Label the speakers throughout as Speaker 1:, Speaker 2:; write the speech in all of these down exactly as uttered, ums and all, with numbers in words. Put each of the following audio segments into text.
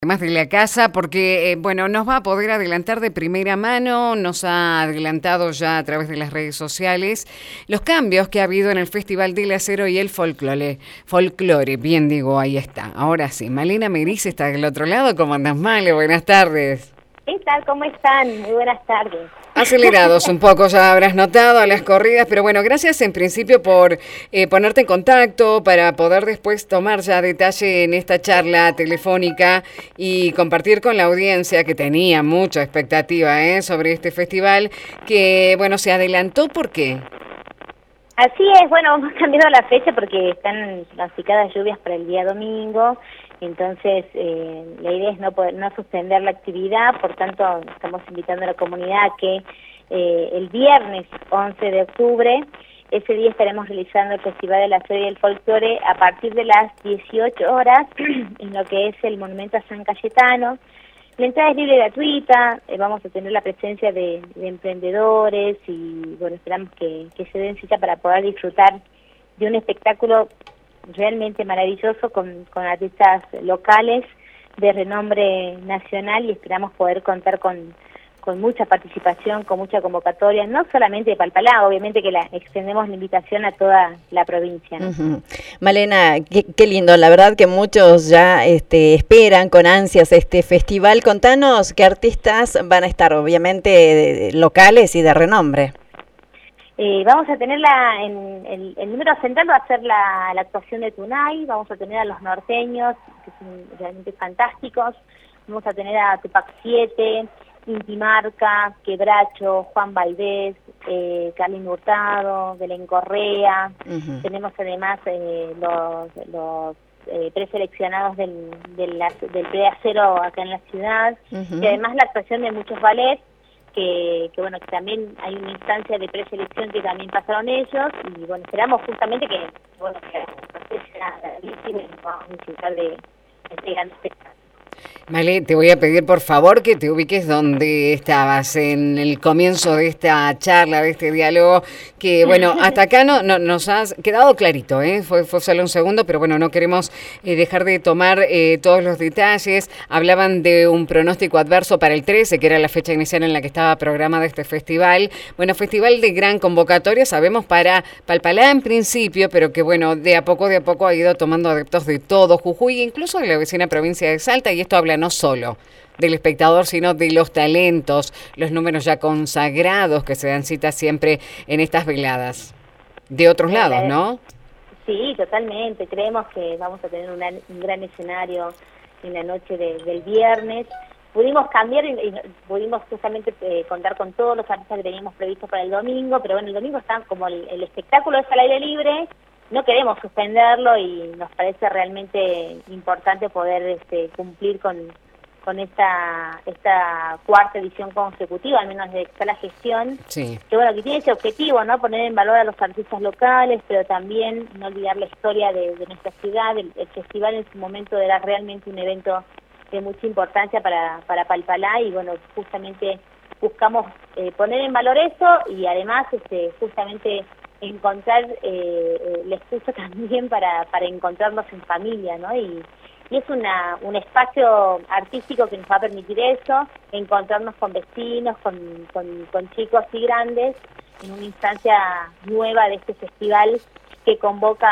Speaker 1: Además de la casa, porque, eh, bueno, nos va a poder adelantar de primera mano, nos ha adelantado ya a través de las redes sociales, los cambios que ha habido en el Festival del Acero y el Folclore. Folclore, bien digo, ahí está. Ahora sí, Malena Meriz está del otro lado. ¿Cómo andas, Male? Buenas tardes.
Speaker 2: ¿Qué tal? ¿Cómo están? Muy buenas tardes.
Speaker 1: Acelerados un poco, ya habrás notado a las corridas, pero bueno, gracias en principio por eh, ponerte en contacto para poder después tomar ya detalle en esta charla telefónica y compartir con la audiencia que tenía mucha expectativa ¿eh? sobre este festival, que bueno, se adelantó. ¿Por qué?
Speaker 2: Así es, bueno, hemos cambiado la fecha porque están pronosticadas lluvias para el día domingo, entonces eh, la idea es no poder, no suspender la actividad, por tanto estamos invitando a la comunidad a que eh, el viernes once de octubre, ese día estaremos realizando el Festival del Acero y el Folclore a partir de las dieciocho horas en lo que es el Monumento a San Cayetano. La entrada es libre y gratuita, eh, vamos a tener la presencia de, de emprendedores y bueno, esperamos que, que se den cita para poder disfrutar de un espectáculo realmente maravilloso con, con artistas locales de renombre nacional y esperamos poder contar con, con mucha participación, con mucha convocatoria, no solamente de Palpalá, obviamente que la extendemos la invitación a toda la provincia, ¿no?
Speaker 3: Uh-huh. Malena, qué, qué lindo, la verdad que muchos ya este, esperan con ansias este festival. Contanos qué artistas van a estar, obviamente de, de, locales y de renombre.
Speaker 2: Eh, vamos a tener la, en, el, el número central va a ser la, la actuación de Tunay, vamos a tener a los norteños, que son realmente fantásticos, vamos a tener a Tupac siete, Intimarca, Quebracho, Juan Valdés, eh, Carlin Hurtado, Belén Correa, uh-huh. Tenemos además eh, los, los eh, preseleccionados del, del, del Preacero acá en la ciudad, uh-huh. Y además la actuación de muchos ballets, que, que bueno, que también hay una instancia de preselección que también pasaron ellos, y bueno, esperamos justamente que, bueno, que sea la víctima y vamos a disfrutar de este gran espectáculo.
Speaker 1: Vale, te voy a pedir por favor que te ubiques donde estabas en el comienzo de esta charla, de este diálogo, que bueno, hasta acá no, no nos has quedado clarito, ¿eh? fue, fue solo un segundo, pero bueno, no queremos eh, dejar de tomar eh, todos los detalles. Hablaban de un pronóstico adverso para el trece, que era la fecha inicial en la que estaba programada este festival. Bueno, festival de gran convocatoria, sabemos para Palpalá en principio, pero que bueno, de a poco, de a poco ha ido tomando adeptos de todo Jujuy, incluso de la vecina provincia de Salta, y esto habla no solo del espectador, sino de los talentos, los números ya consagrados que se dan cita siempre en estas veladas. De otros lados, ¿no?
Speaker 2: Sí, totalmente. Creemos que vamos a tener una, un gran escenario en la noche de, del viernes. Pudimos cambiar y, y pudimos justamente eh, contar con todos los artistas que teníamos previstos para el domingo, pero bueno, el domingo está como el, el espectáculo es al aire libre. No queremos suspenderlo y nos parece realmente importante poder este, cumplir con, con esta esta cuarta edición consecutiva, al menos de la gestión,
Speaker 1: sí.
Speaker 2: Que bueno, que tiene ese objetivo, ¿no? Poner en valor a los artistas locales, pero también no olvidar la historia de, de nuestra ciudad. El, el festival en su momento era realmente un evento de mucha importancia para, para Palpalá y bueno, justamente buscamos eh, poner en valor eso y además este, justamente encontrar eh, la excusa también para, para encontrarnos en familia, ¿no? Y, y es una un espacio artístico que nos va a permitir eso, encontrarnos con vecinos, con, con, con chicos y grandes, en una instancia nueva de este festival que convoca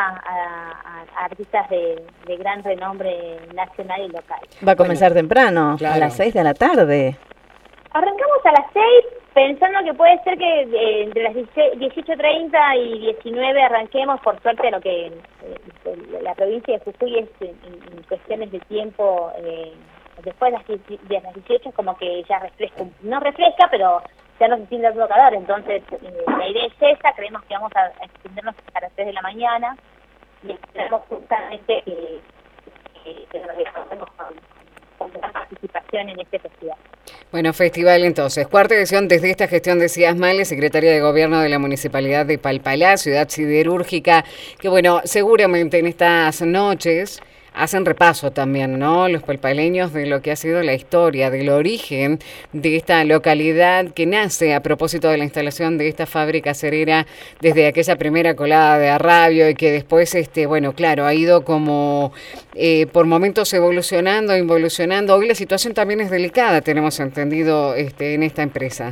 Speaker 2: a, a, a artistas de, de gran renombre nacional y local.
Speaker 3: Va a comenzar bueno, temprano, claro. A las seis de la tarde.
Speaker 2: Arrancamos a las seis, pensando que puede ser que eh, entre las dieciocho treinta y diecinueve arranquemos, por suerte lo que eh, la provincia de Jujuy es en, en cuestiones de tiempo, eh, después de las, de las dieciocho como que ya refresca, no refresca, pero ya no se siente tanto calor, entonces eh, la idea es esa, creemos que vamos a, a extendernos hasta las tres de la mañana y esperamos justamente que, que, que nos dejemos con, con gran participación en este festival.
Speaker 1: Bueno, festival entonces, cuarta edición desde esta gestión, decías Male, secretaria de Gobierno de la Municipalidad de Palpalá, ciudad siderúrgica, que bueno, seguramente en estas noches hacen repaso también, ¿no? Los palpaleños de lo que ha sido la historia, del origen de esta localidad que nace a propósito de la instalación de esta fábrica acerera desde aquella primera colada de Arrabio y que después, este, bueno, claro, ha ido como eh, por momentos evolucionando, involucionando. Hoy la situación también es delicada, tenemos entendido, este, en esta empresa.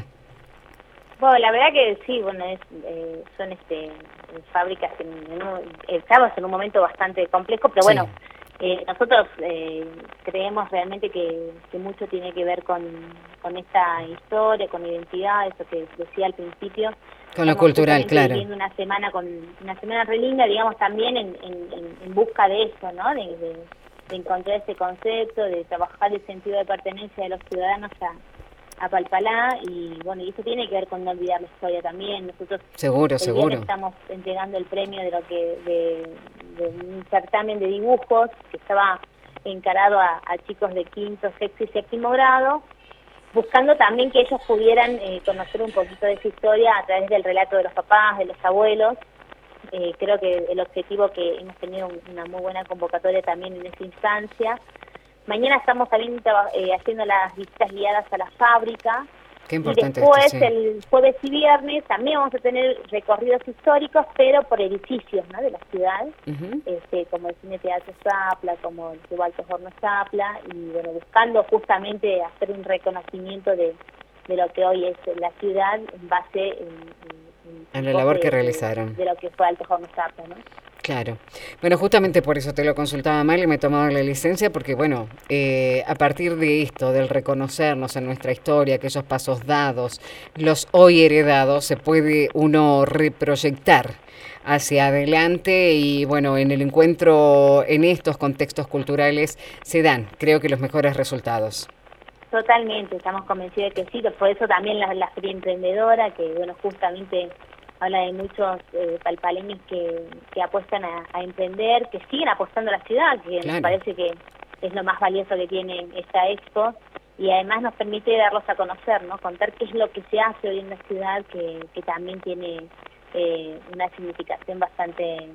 Speaker 2: Bueno, la verdad que sí, bueno, es, eh, son este fábricas, en, en un, estamos en un momento bastante complejo, pero bueno, sí. eh, nosotros eh, creemos realmente que, que mucho tiene que ver con, con esta historia, con la identidad, eso que decía al principio.
Speaker 1: Con lo cultural, claro.
Speaker 2: Viviendo una semana con una semana re linda, digamos, también en, en, en busca de eso, ¿no? De, de, de encontrar ese concepto, de trabajar el sentido de pertenencia de los ciudadanos a a Palpalá, y bueno, y eso tiene que ver con no olvidar la historia también. Nosotros
Speaker 1: seguro,
Speaker 2: el
Speaker 1: seguro.
Speaker 2: estamos entregando el premio de lo que de, de un certamen de dibujos que estaba encarado a, a chicos de quinto, sexto y séptimo grado, buscando también que ellos pudieran eh, conocer un poquito de esa historia a través del relato de los papás, de los abuelos. Eh, creo que el objetivo, que hemos tenido una muy buena convocatoria también en esa instancia. Mañana estamos también eh, haciendo las visitas guiadas a la fábrica.
Speaker 1: Qué importante.
Speaker 2: Y después,
Speaker 1: esto, sí.
Speaker 2: el jueves y viernes, también vamos a tener recorridos históricos, pero por edificios, ¿no?, de la ciudad, uh-huh. este, como el Cine Teatro Zapla, como el Club Altos Hornos Zapla, y bueno, buscando justamente hacer un reconocimiento de, de lo que hoy es la ciudad en base en, en,
Speaker 1: en la labor
Speaker 2: de,
Speaker 1: que realizaron.
Speaker 2: De, de lo que fue Altos Hornos Zapla, ¿no?
Speaker 1: Claro. Bueno, justamente por eso te lo consultaba mal y me he tomado la licencia, porque bueno, eh, a partir de esto, del reconocernos en nuestra historia, aquellos pasos dados, los hoy heredados, se puede uno reproyectar hacia adelante y bueno, en el encuentro en estos contextos culturales se dan, creo que los mejores resultados.
Speaker 2: Totalmente, estamos convencidos de que sí, por eso también la, la Feria Emprendedora, que bueno, justamente habla de muchos eh, palpaleños que, que apuestan a, a emprender, que siguen apostando a la ciudad, que claro. Nos parece que es lo más valioso que tiene esta expo, y además nos permite darlos a conocer, ¿no? Contar qué es lo que se hace hoy en la ciudad, que, que también tiene eh, una significación bastante eh,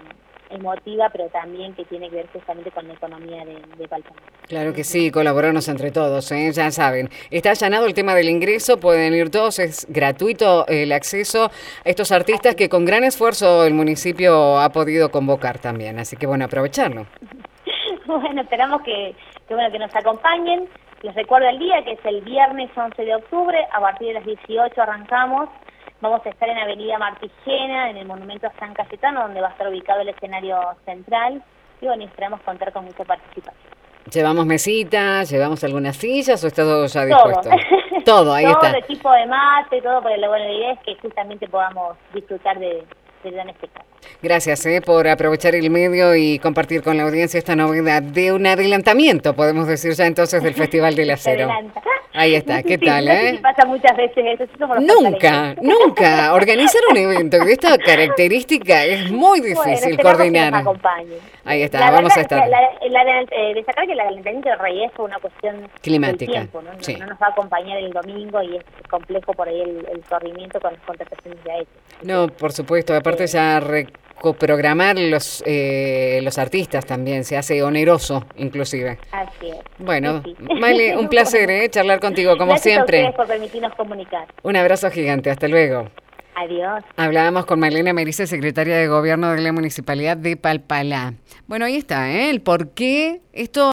Speaker 2: emotiva, pero también que tiene que ver justamente con la economía de, de Palpalá.
Speaker 1: Claro que sí, colaborarnos entre todos, ¿eh? Ya saben. Está allanado el tema del ingreso, pueden ir todos, es gratuito el acceso a estos artistas que con gran esfuerzo el municipio ha podido convocar también, así que bueno, aprovecharlo.
Speaker 2: Bueno, esperamos que, que, bueno, que nos acompañen. Les recuerdo el día, que es el viernes once de octubre, a partir de las dieciocho arrancamos. Vamos a estar en Avenida Martigena, en el Monumento a San Cayetano, donde va a estar ubicado el escenario central. Y bueno, esperamos contar con mucha participación.
Speaker 1: ¿Llevamos mesitas, llevamos algunas sillas o está todo ya
Speaker 2: todo.
Speaker 1: dispuesto? Todo, ahí
Speaker 2: todo
Speaker 1: está.
Speaker 2: Todo el equipo de mate, todo, porque lo bueno, la idea es que justamente podamos disfrutar de, de gran espectáculo.
Speaker 1: Gracias eh, por aprovechar el medio y compartir con la audiencia esta novedad de un adelantamiento, podemos decir ya entonces, del Festival del Acero. Ahí está, ¿qué
Speaker 2: sí,
Speaker 1: tal?
Speaker 2: No
Speaker 1: eh?
Speaker 2: sé si pasa muchas veces eso. Sí, somos los
Speaker 1: nunca, nunca. Organizar un evento de esta característica es muy difícil
Speaker 2: bueno,
Speaker 1: coordinar.
Speaker 2: Que nos acompañen.
Speaker 1: Ahí está,
Speaker 2: la
Speaker 1: vamos
Speaker 2: verdad,
Speaker 1: a estar.
Speaker 2: La, la, la, eh, destacar que el adelantamiento del Reyes fue una cuestión
Speaker 1: climática.
Speaker 2: Del tiempo, ¿no?
Speaker 1: Sí.
Speaker 2: No, no nos va a acompañar el domingo y es complejo por ahí el, el corrimiento con las contrataciones ya hechas.
Speaker 1: No, por supuesto. Aparte, eh, ya coprogramar los eh, los artistas también se hace oneroso, inclusive.
Speaker 2: Así es.
Speaker 1: Bueno,
Speaker 2: sí, sí.
Speaker 1: Male, un placer eh, charlar contigo como
Speaker 2: Gracias
Speaker 1: siempre.
Speaker 2: Gracias a ustedes por permitirnos comunicar.
Speaker 1: Un abrazo gigante, hasta luego.
Speaker 2: Adiós.
Speaker 1: Hablábamos con Malena Merice, secretaria de Gobierno de la Municipalidad de Palpalá. Bueno, ahí está, ¿eh? El por qué esto